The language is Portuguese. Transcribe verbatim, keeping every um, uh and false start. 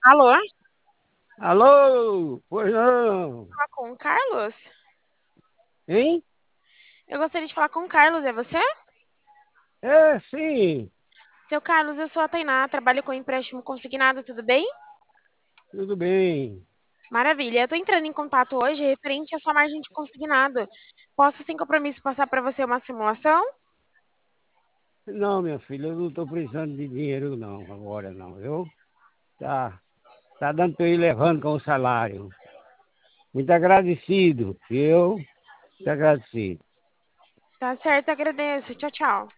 Alô? Alô? Pois não? Falar com o Carlos? Hein? Eu gostaria de falar com o Carlos, é você? É, sim, Seu Carlos, eu sou a Tainá, trabalho com empréstimo consignado, tudo bem? tudo bem. Maravilha. Eu tô entrando em contato hoje referente à sua margem de consignado. Posso, sem compromisso, passar para você uma simulação? Não, minha filha, eu não estou precisando de dinheiro não, agora não, viu? Tá, tá dando para eu ir levando com o salário. Muito agradecido, viu? Muito agradecido. Tá certo, agradeço. Tchau, tchau.